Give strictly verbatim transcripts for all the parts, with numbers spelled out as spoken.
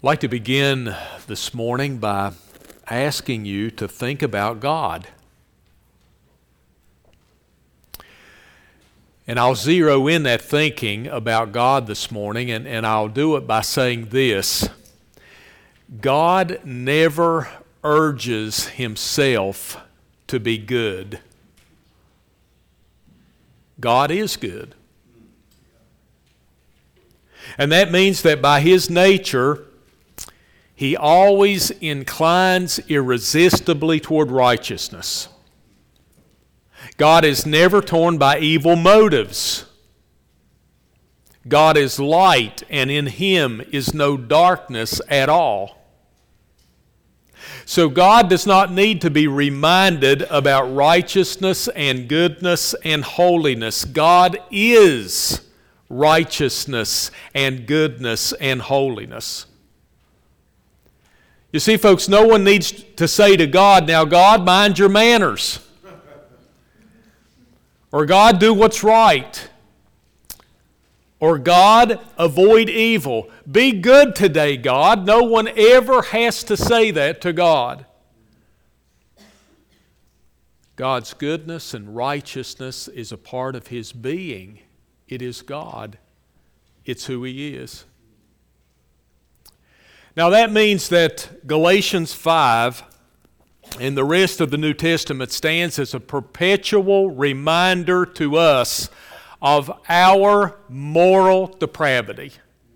I'd like to begin this morning by asking you to think about God. And I'll zero in that thinking about God this morning, and, and I'll do it by saying this. God never urges himself to be good. God is good. And that means that by his nature, he always inclines irresistibly toward righteousness. God is never torn by evil motives. God is light, and in him is no darkness at all. So God does not need to be reminded about righteousness and goodness and holiness. God is righteousness and goodness and holiness. You see, folks, no one needs to say to God, "Now, God, mind your manners." Or, "God, do what's right." Or, "God, avoid evil." Be good today, God. No one ever has to say that to God. God's goodness and righteousness is a part of his being. It is God. It's who he is. Now that means that Galatians five and the rest of the New Testament stands as a perpetual reminder to us of our moral depravity.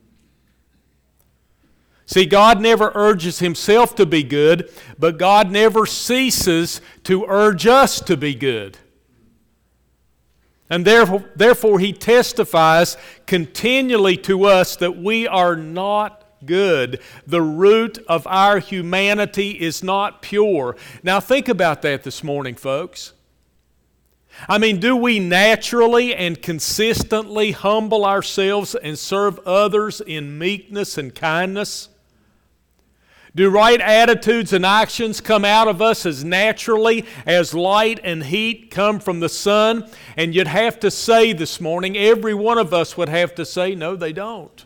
See, God never urges himself to be good, but God never ceases to urge us to be good. And therefore, therefore he testifies continually to us that we are not good. The root of our humanity is not pure. Now think about that this morning, folks. I mean, do we naturally and consistently humble ourselves and serve others in meekness and kindness? Do right attitudes and actions come out of us as naturally as light and heat come from the sun? And you'd have to say this morning, every one of us would have to say, no, they don't.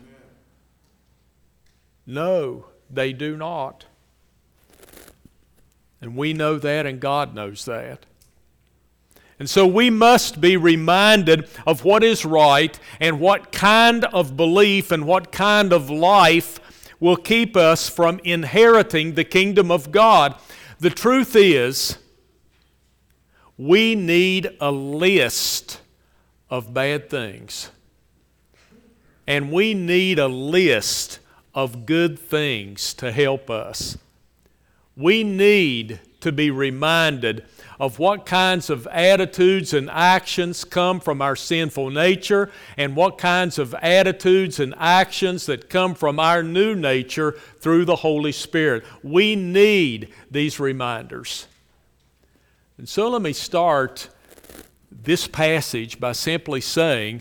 No, they do not. And we know that, and God knows that. And so we must be reminded of what is right and what kind of belief and what kind of life will keep us from inheriting the kingdom of God. The truth is, we need a list of bad things. And we need a list of good things to help us. We need to be reminded of what kinds of attitudes and actions come from our sinful nature and what kinds of attitudes and actions that come from our new nature through the Holy Spirit. We need these reminders. And so let me start this passage by simply saying,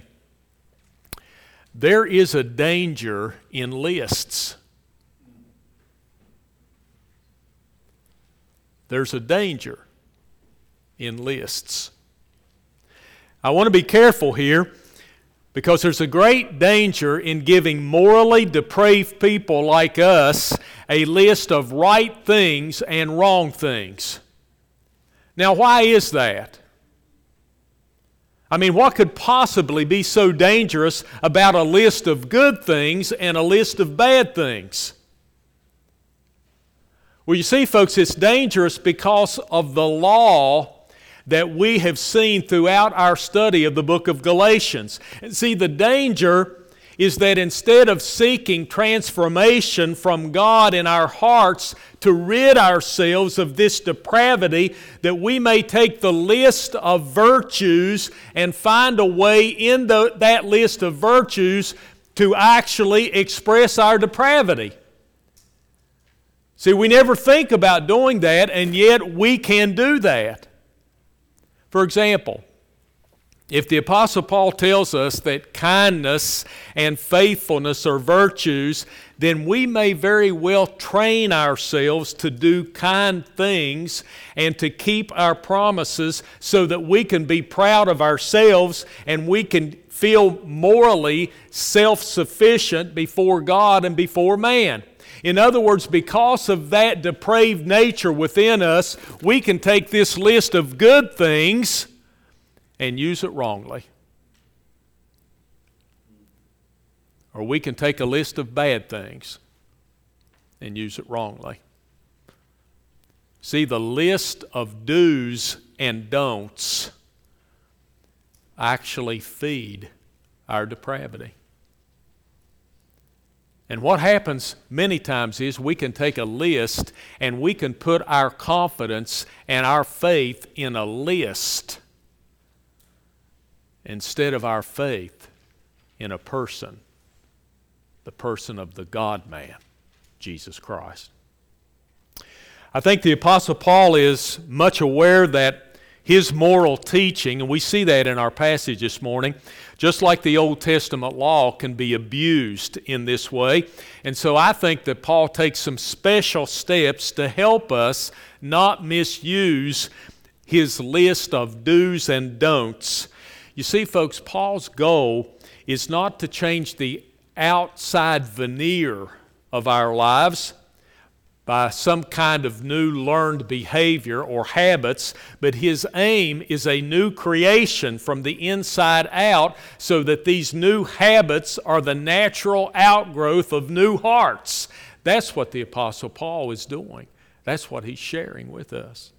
there is a danger in lists. There's a danger in lists. I want to be careful here because there's a great danger in giving morally depraved people like us a list of right things and wrong things. Now, why is that? I mean, what could possibly be so dangerous about a list of good things and a list of bad things? Well, you see, folks, it's dangerous because of the law that we have seen throughout our study of the book of Galatians. And see, the danger is that instead of seeking transformation from God in our hearts to rid ourselves of this depravity, that we may take the list of virtues and find a way in the, that list of virtues to actually express our depravity. See, we never think about doing that, and yet we can do that. For example, if the Apostle Paul tells us that kindness and faithfulness are virtues, then we may very well train ourselves to do kind things and to keep our promises so that we can be proud of ourselves and we can feel morally self-sufficient before God and before man. In other words, because of that depraved nature within us, we can take this list of good things and use it wrongly. Or we can take a list of bad things and use it wrongly. See, the list of do's and don'ts actually feed our depravity. And what happens many times is we can take a list and we can put our confidence and our faith in a list instead of our faith in a person, the person of the God-man, Jesus Christ. I think the Apostle Paul is much aware that his moral teaching, and we see that in our passage this morning, just like the Old Testament law can be abused in this way. And so I think that Paul takes some special steps to help us not misuse his list of do's and don'ts. You see, folks, Paul's goal is not to change the outside veneer of our lives by some kind of new learned behavior or habits, but his aim is a new creation from the inside out so that these new habits are the natural outgrowth of new hearts. That's what the Apostle Paul is doing. That's what he's sharing with us.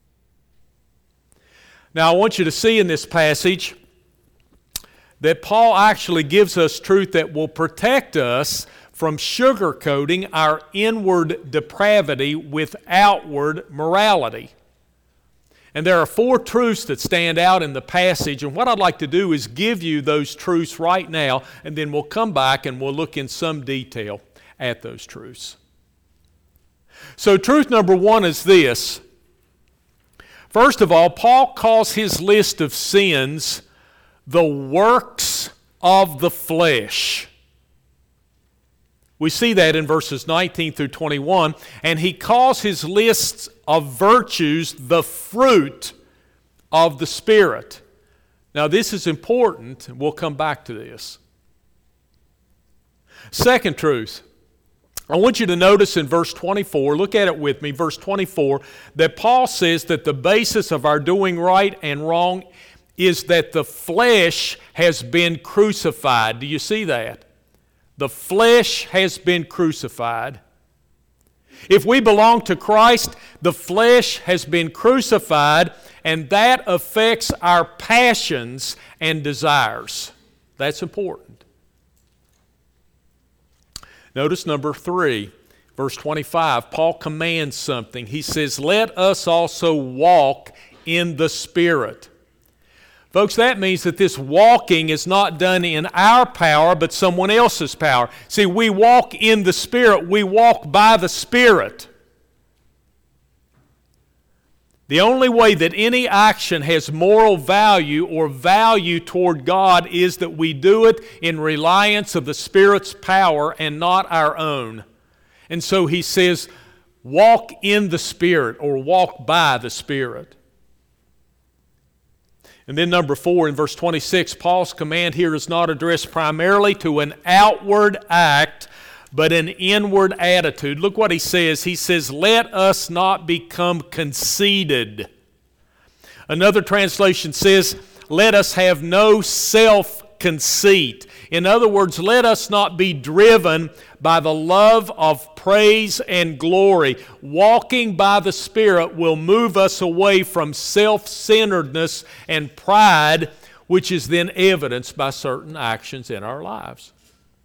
Now I want you to see in this passage that Paul actually gives us truth that will protect us from sugarcoating our inward depravity with outward morality. And there are four truths that stand out in the passage, and what I'd like to do is give you those truths right now, and then we'll come back and we'll look in some detail at those truths. So truth number one is this. First of all, Paul calls his list of sins the works of the flesh. We see that in verses nineteen through twenty-one, and he calls his lists of virtues the fruit of the Spirit. Now this is important, and we'll come back to this. Second truth, I want you to notice in verse twenty-four, look at it with me, verse twenty-four, that Paul says that the basis of our doing right and wrong is that the flesh has been crucified. Do you see that? The flesh has been crucified. If we belong to Christ, the flesh has been crucified, and that affects our passions and desires. That's important. Notice number three, verse twenty-five, Paul commands something. He says, "Let us also walk in the Spirit." Folks, that means that this walking is not done in our power, but someone else's power. See, we walk in the Spirit. We walk by the Spirit. The only way that any action has moral value or value toward God is that we do it in reliance of the Spirit's power and not our own. And so he says, walk in the Spirit or walk by the Spirit. And then number four, in verse twenty-six, Paul's command here is not addressed primarily to an outward act, but an inward attitude. Look what he says. He says, "Let us not become conceited." Another translation says, "Let us have no self-conceit." In other words, let us not be driven by the love of praise and glory. Walking by the Spirit will move us away from self-centeredness and pride, which is then evidenced by certain actions in our lives.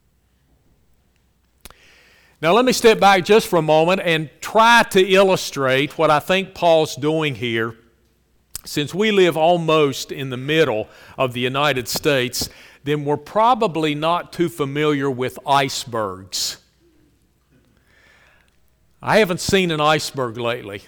Now let me step back just for a moment and try to illustrate what I think Paul's doing here. Since we live almost in the middle of the United States, then we're probably not too familiar with icebergs. I haven't seen an iceberg lately.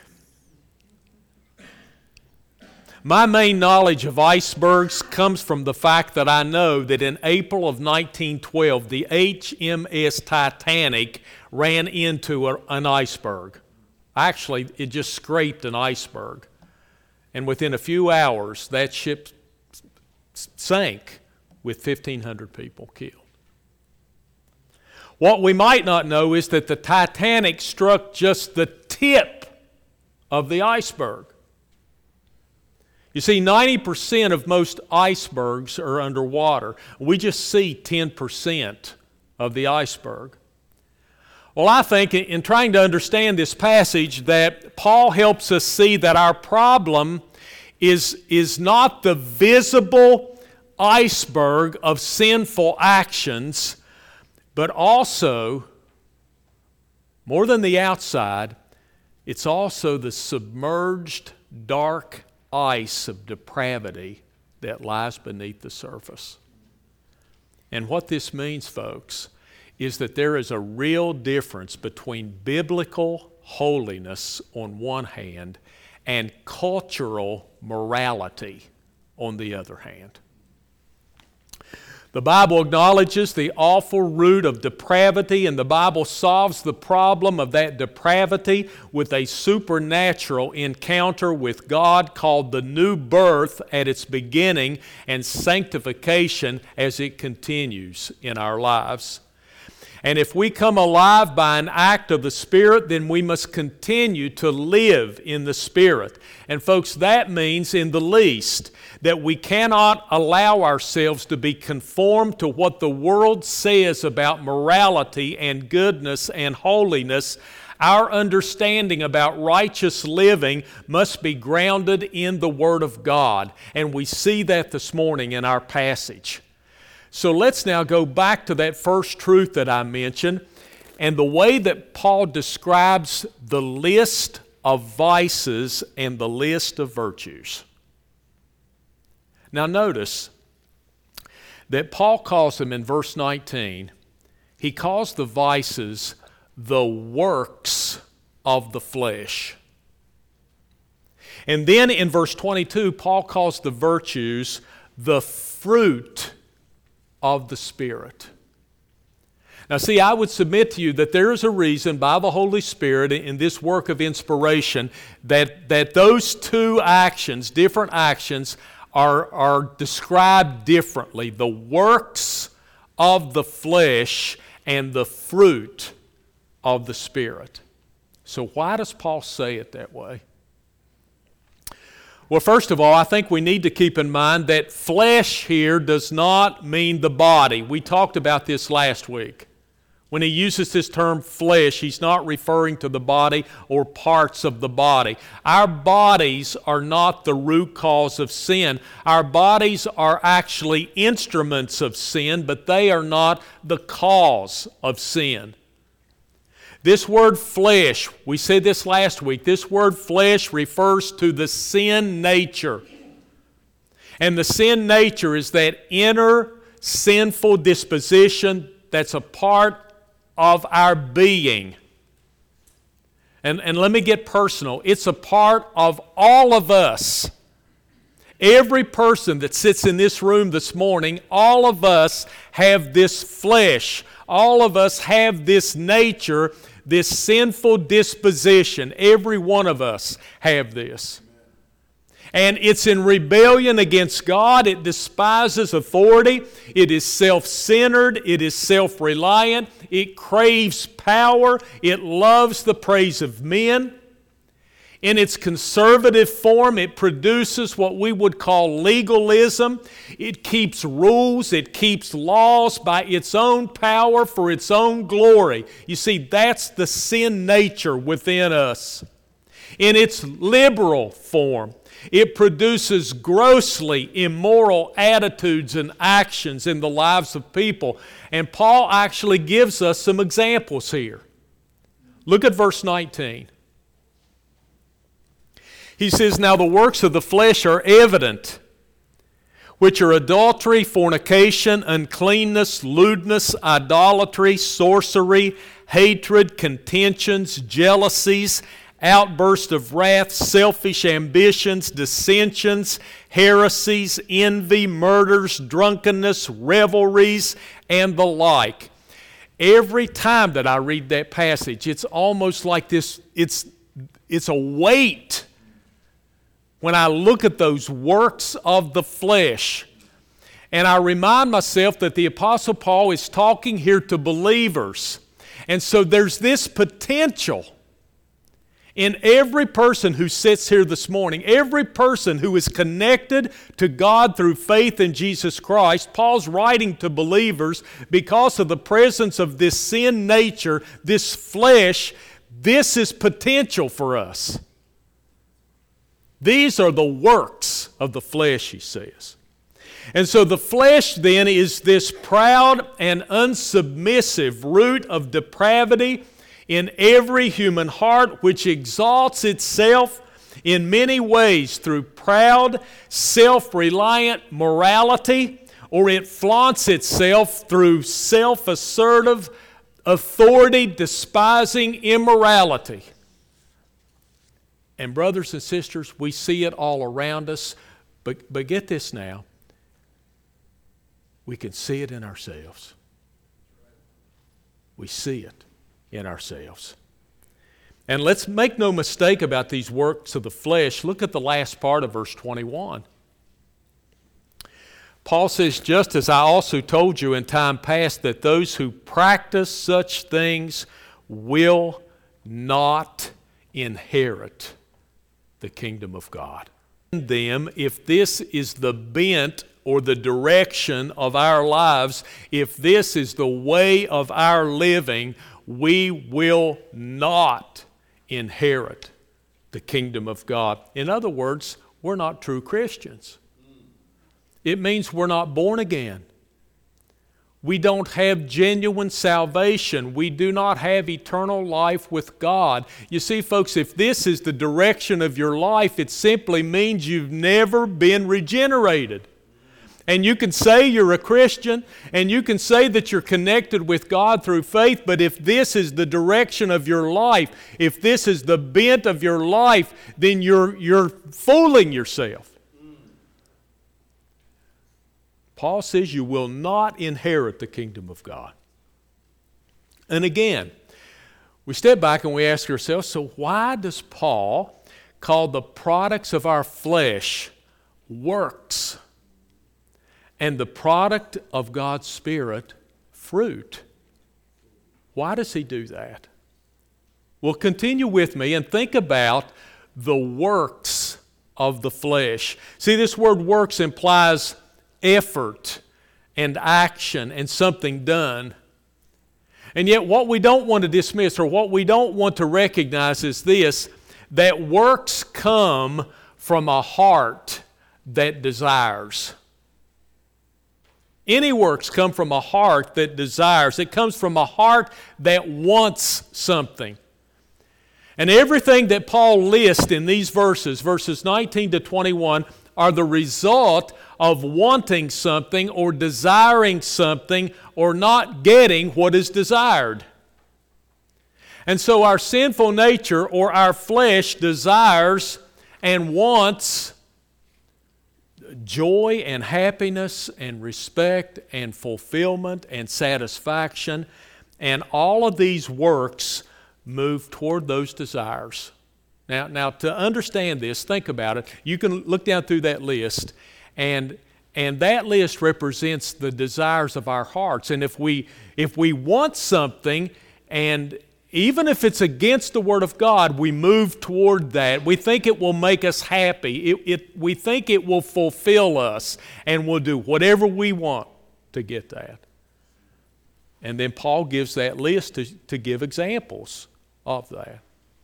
My main knowledge of icebergs comes from the fact that I know that in April of nineteen twelve, the H M S Titanic ran into a, an iceberg. Actually, it just scraped an iceberg. And within a few hours, that ship sank with fifteen hundred people killed. What we might not know is that the Titanic struck just the tip of the iceberg. You see, ninety percent of most icebergs are underwater. We just see ten percent of the iceberg. Well, I think in trying to understand this passage that Paul helps us see that our problem is, is not the visible iceberg of sinful actions, but also, more than the outside, it's also the submerged dark ice of depravity that lies beneath the surface. And what this means, folks, is that there is a real difference between biblical holiness on one hand and cultural morality on the other hand. The Bible acknowledges the awful root of depravity, and the Bible solves the problem of that depravity with a supernatural encounter with God called the new birth at its beginning and sanctification as it continues in our lives. And if we come alive by an act of the Spirit, then we must continue to live in the Spirit. And folks, that means in the least that we cannot allow ourselves to be conformed to what the world says about morality and goodness and holiness. Our understanding about righteous living must be grounded in the Word of God. And we see that this morning in our passage. So let's now go back to that first truth that I mentioned and the way that Paul describes the list of vices and the list of virtues. Now notice that Paul calls them in verse nineteen, he calls the vices the works of the flesh. And then in verse twenty-two, Paul calls the virtues the fruit of the Spirit. Now see, I would submit to you that there is a reason by the Holy Spirit in this work of inspiration that, that those two actions, different actions, are, are described differently. The works of the flesh and the fruit of the Spirit. So why does Paul say it that way? Well, first of all, I think we need to keep in mind that flesh here does not mean the body. We talked about this last week. When he uses this term flesh, he's not referring to the body or parts of the body. Our bodies are not the root cause of sin. Our bodies are actually instruments of sin, but they are not the cause of sin. This word flesh, we said this last week, this word flesh refers to the sin nature. And the sin nature is that inner sinful disposition that's a part of our being. And, and let me get personal. It's a part of all of us. Every person that sits in this room this morning, all of us have this flesh. All of us have this nature, this sinful disposition. Every one of us have this. And it's in rebellion against God. It despises authority. It is self-centered. It is self-reliant. It craves power. It loves the praise of men. In its conservative form, it produces what we would call legalism. It keeps rules, it keeps laws by its own power for its own glory. You see, that's the sin nature within us. In its liberal form, it produces grossly immoral attitudes and actions in the lives of people. And Paul actually gives us some examples here. Look at verse nineteen. He says, "Now the works of the flesh are evident, which are adultery, fornication, uncleanness, lewdness, idolatry, sorcery, hatred, contentions, jealousies, outbursts of wrath, selfish ambitions, dissensions, heresies, envy, murders, drunkenness, revelries, and the like." Every time that I read that passage, it's almost like this, it's, it's a weight. When I look at those works of the flesh, And I remind myself that the Apostle Paul is talking here to believers. And so there's this potential in every person who sits here this morning, every person who is connected to God through faith in Jesus Christ. Paul's writing to believers because of the presence of this sin nature, this flesh. This is potential for us. These are the works of the flesh, he says. And so the flesh then is this proud and unsubmissive root of depravity in every human heart, which exalts itself in many ways through proud, self-reliant morality, or it flaunts itself through self-assertive, authority-despising immorality. And brothers and sisters, we see it all around us, but, but get this now. We can see it in ourselves. We see it in ourselves. And let's make no mistake about these works of the flesh. Look at the last part of verse twenty-one. Paul says, just as I also told you in time past, that those who practice such things will not inherit the kingdom of God. Them, if this is the bent or the direction of our lives, if this is the way of our living, we will not inherit the kingdom of God. In other words, we're not true Christians. It means we're not born again. We don't have genuine salvation. We do not have eternal life with God. You see, folks, if this is the direction of your life, it simply means you've never been regenerated. And you can say you're a Christian, and you can say that you're connected with God through faith, but if this is the direction of your life, if this is the bent of your life, then you're, you're fooling yourself. Paul says you will not inherit the kingdom of God. And again, we step back and we ask ourselves, so why does Paul call the products of our flesh works and the product of God's Spirit fruit? Why does he do that? Well, continue with me and think about the works of the flesh. See, this word works implies effort and action and something done. And yet what we don't want to dismiss or what we don't want to recognize is this, that works come from a heart that desires. Any works come from a heart that desires. It comes from a heart that wants something. And everything that Paul lists in these verses, verses nineteen to twenty-one, are the result of wanting something or desiring something or not getting what is desired. And so our sinful nature or our flesh desires and wants joy and happiness and respect and fulfillment and satisfaction, and all of these works move toward those desires. Now, now to understand this, think about it. You can look down through that list, and and that list represents the desires of our hearts. And if we if we want something, and even if it's against the Word of God, we move toward that. We think it will make us happy. It, it, we think it will fulfill us, and we'll do whatever we want to get that. And then Paul gives that list to, to give examples of that.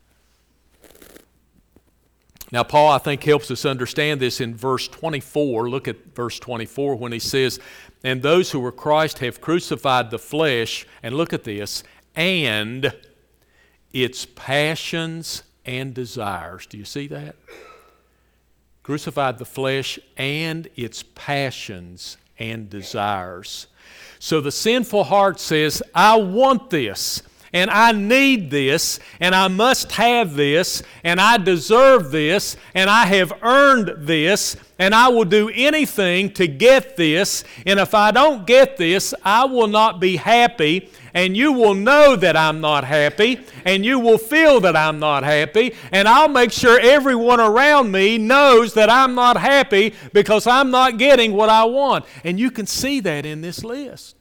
Now, Paul, I think, helps us understand this in verse twenty-four. Look at verse twenty-four when he says, and those who were Christ have crucified the flesh, and look at this, and its passions and desires. Do you see that? Crucified the flesh and its passions and desires. So the sinful heart says, I want this, and I need this, and I must have this, and I deserve this, and I have earned this, and I will do anything to get this, and if I don't get this, I will not be happy, and you will know that I'm not happy, and you will feel that I'm not happy, and I'll make sure everyone around me knows that I'm not happy because I'm not getting what I want. And you can see that in this list.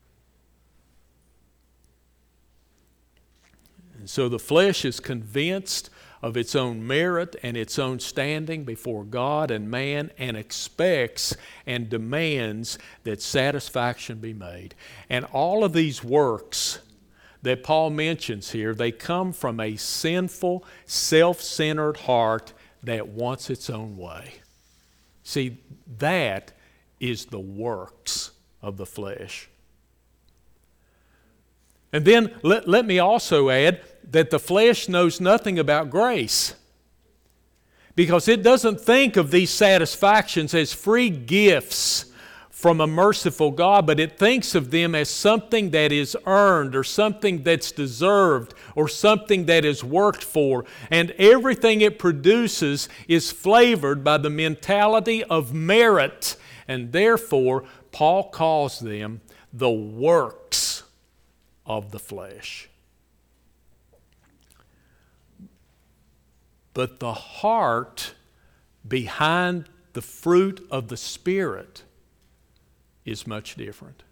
And so the flesh is convinced of its own merit and its own standing before God and man, and expects and demands that satisfaction be made. And all of these works that Paul mentions here, they come from a sinful, self-centered heart that wants its own way. See, that is the works of the flesh. And then let, let me also add that the flesh knows nothing about grace, because it doesn't think of these satisfactions as free gifts from a merciful God, but it thinks of them as something that is earned or something that's deserved or something that is worked for. And everything it produces is flavored by the mentality of merit. And therefore, Paul calls them the works of the flesh. But the heart behind the fruit of the Spirit is much different.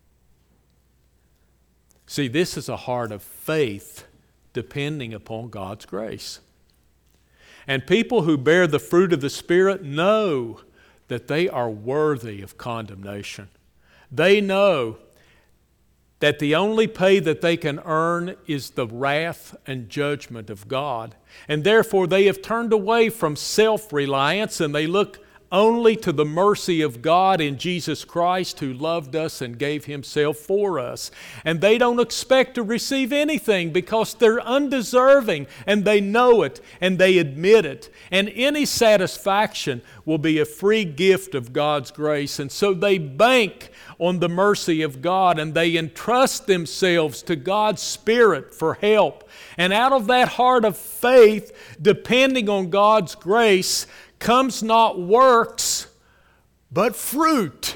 See, this is a heart of faith depending upon God's grace. And people who bear the fruit of the Spirit know that they are worthy of condemnation. They know that the only pay that they can earn is the wrath and judgment of God. And therefore they have turned away from self-reliance, and they look only to the mercy of God in Jesus Christ, who loved us and gave Himself for us. And they don't expect to receive anything because they're undeserving, and they know it and they admit it. And any satisfaction will be a free gift of God's grace. And so they bank on the mercy of God, and they entrust themselves to God's Spirit for help. And out of that heart of faith, depending on God's grace, comes not works, but fruit.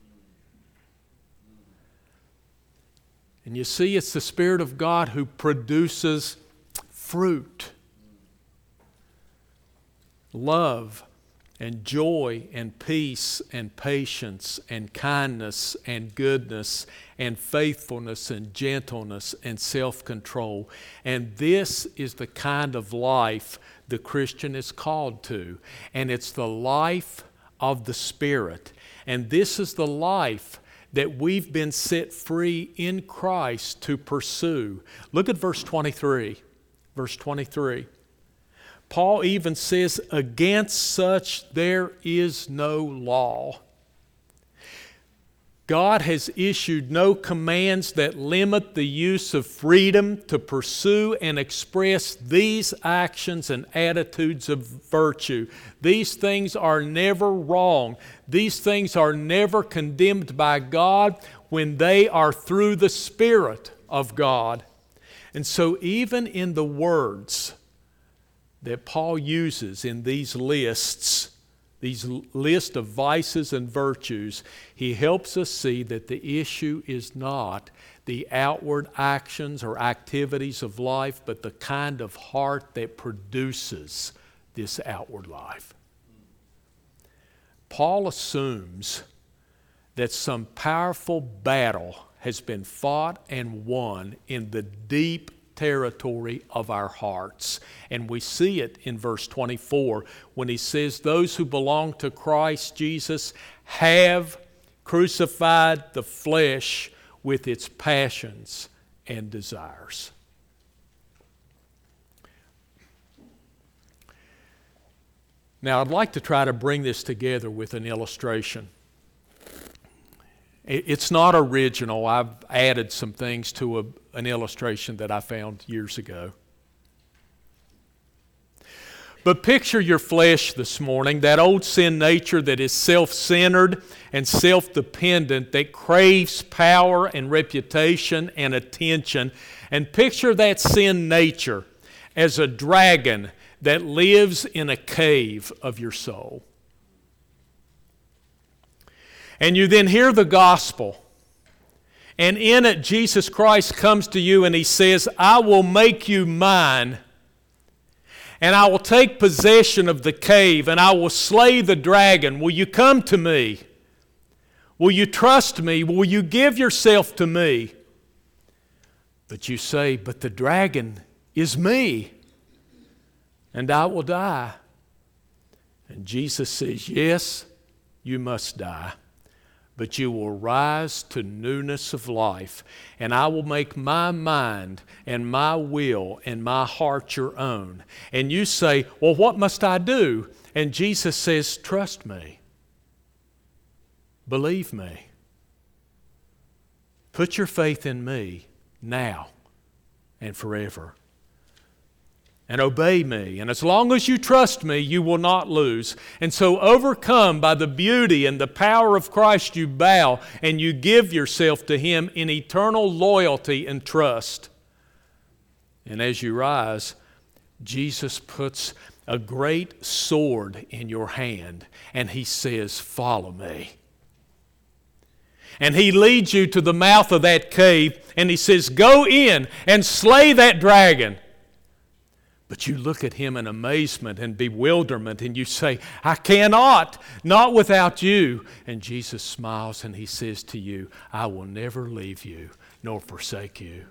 And you see, it's the Spirit of God who produces fruit. Love and joy and peace and patience and kindness and goodness and faithfulness and gentleness and self-control. And this is the kind of life the Christian is called to. And it's the life of the Spirit. And this is the life that we've been set free in Christ to pursue. Look at verse twenty-three. Verse twenty-three. Paul even says, against such there is no law. God has issued no commands that limit the use of freedom to pursue and express these actions and attitudes of virtue. These things are never wrong. These things are never condemned by God when they are through the Spirit of God. And so even in the words that Paul uses in these lists, these list of vices and virtues, he helps us see that the issue is not the outward actions or activities of life, but the kind of heart that produces this outward life. Paul assumes that some powerful battle has been fought and won in the deep territory of our hearts. And we see it in verse twenty-four when he says, those who belong to Christ Jesus have crucified the flesh with its passions and desires. Now, I'd like to try to bring this together with an illustration. It's not original. I've added some things to a, an illustration that I found years ago. But picture your flesh this morning, that old sin nature that is self-centered and self-dependent, that craves power and reputation and attention. And picture that sin nature as a dragon that lives in a cave of your soul. And you then hear the gospel, And in it, Jesus Christ comes to you and He says, I will make you mine, and I will take possession of the cave, and I will slay the dragon. Will you come to me? Will you trust me? Will you give yourself to me? But you say, but the dragon is me, and I will die. And Jesus says, yes, you must die, but you will rise to newness of life, and I will make my mind and my will and my heart your own. And you say, well, what must I do? And Jesus says, trust me. Believe me. Put your faith in me now and forever. And obey me. And as long as you trust me, you will not lose. And so, overcome by the beauty and the power of Christ, you bow and you give yourself to Him in eternal loyalty and trust. And as you rise, Jesus puts a great sword in your hand and He says, follow me. And He leads you to the mouth of that cave and He says, go in and slay that dragon. But you look at Him in amazement and bewilderment and you say, I cannot, not without you. And Jesus smiles and He says to you, I will never leave you nor forsake you.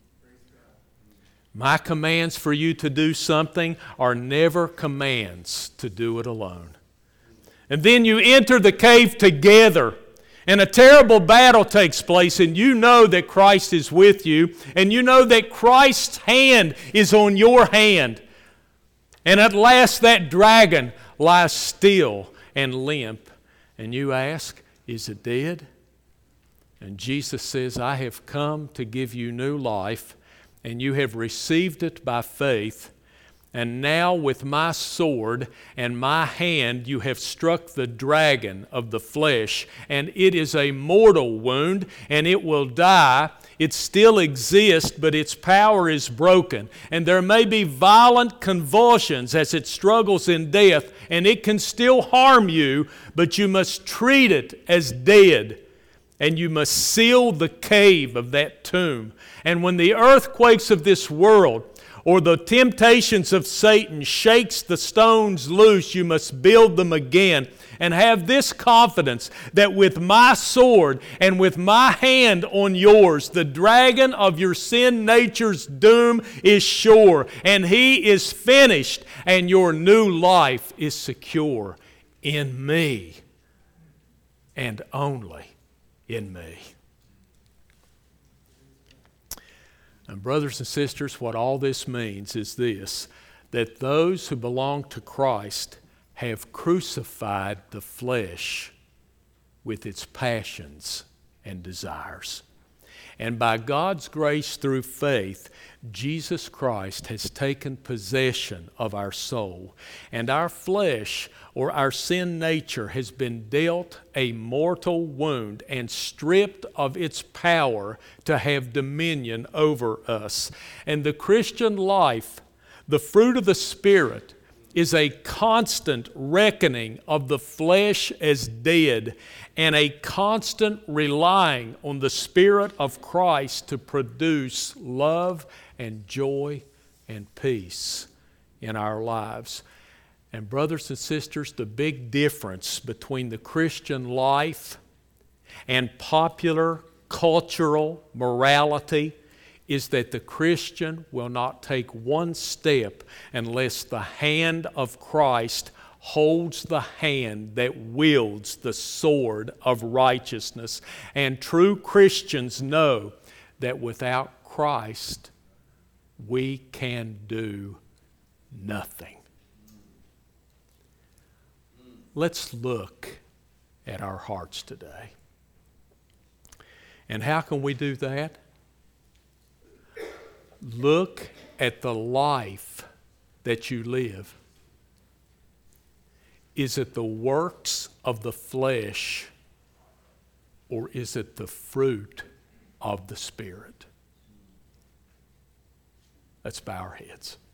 My commands for you to do something are never commands to do it alone. And then you enter the cave together. And a terrible battle takes place, and you know that Christ is with you, and you know that Christ's hand is on your hand. And at last that dragon lies still and limp, and you ask, is it dead? And Jesus says, I have come to give you new life, and you have received it by faith. And now with my sword and my hand you have struck the dragon of the flesh, and it is a mortal wound, and it will die. It still exists, but its power is broken. And there may be violent convulsions as it struggles in death, and it can still harm you, but you must treat it as dead. And you must seal the cave of that tomb. And when the earthquakes of this world or the temptations of Satan shakes the stones loose, you must build them again. And have this confidence that with my sword and with my hand on yours, the dragon of your sin nature's doom is sure, and he is finished, and your new life is secure in me and only in me. And brothers and sisters, what all this means is this, that those who belong to Christ have crucified the flesh with its passions and desires. And by God's grace through faith, Jesus Christ has taken possession of our soul. And our flesh, or our sin nature, has been dealt a mortal wound and stripped of its power to have dominion over us. And the Christian life, the fruit of the Spirit, is a constant reckoning of the flesh as dead and a constant relying on the Spirit of Christ to produce love and joy and peace in our lives. And brothers and sisters, the big difference between the Christian life and popular cultural morality is that the Christian will not take one step unless the hand of Christ holds the hand that wields the sword of righteousness. And true Christians know that without Christ, we can do nothing. Let's look at our hearts today. And how can we do that? Look at the life that you live. Is it the works of the flesh, or is it the fruit of the Spirit? Let's bow our heads.